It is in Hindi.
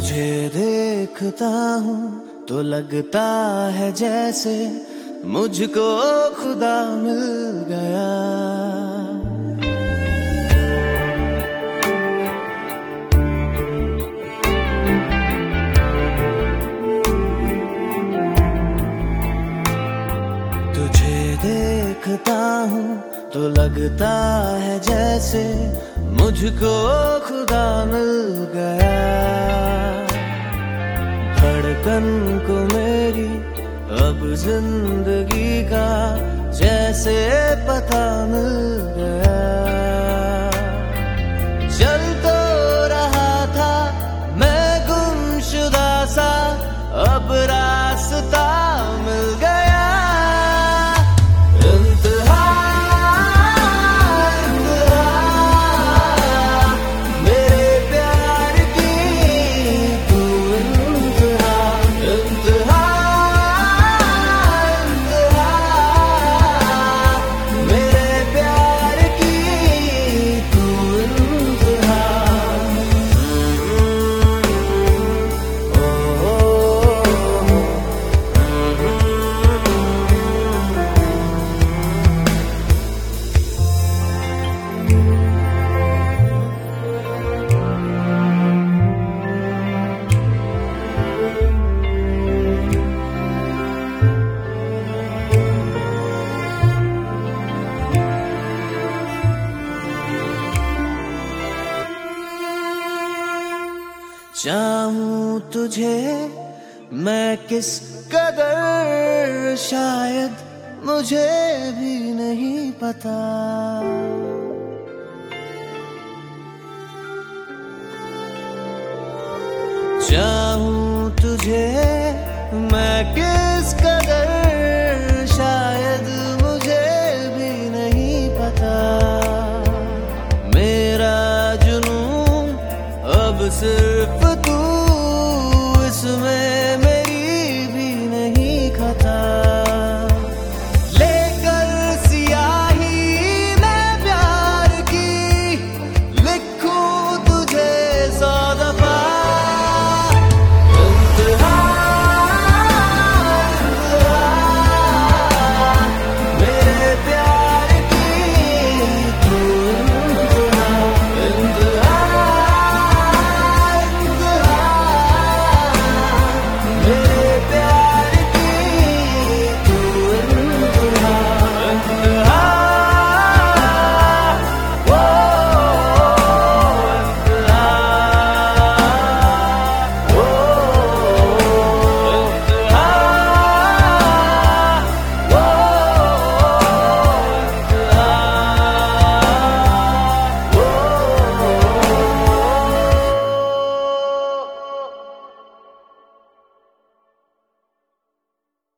तुझे देखता हूँ तो लगता है जैसे मुझको खुदा मिल गया। तुझे देखता हूँ तो लगता है जैसे मुझको खुदा मिल गया। धड़कन को मेरी अब जिंदगी का जैसे पता मिल गया। चल तो रहा था मैं गुमशुदा सा, अब रास्ता मिल गया। चाहूं तुझे मैं किस कदर शायद मुझे भी नहीं पता। चाहूं तुझे मैं किस कदर शायद मुझे भी नहीं पता। मेरा जुनून अब सिर्फ तू इसमें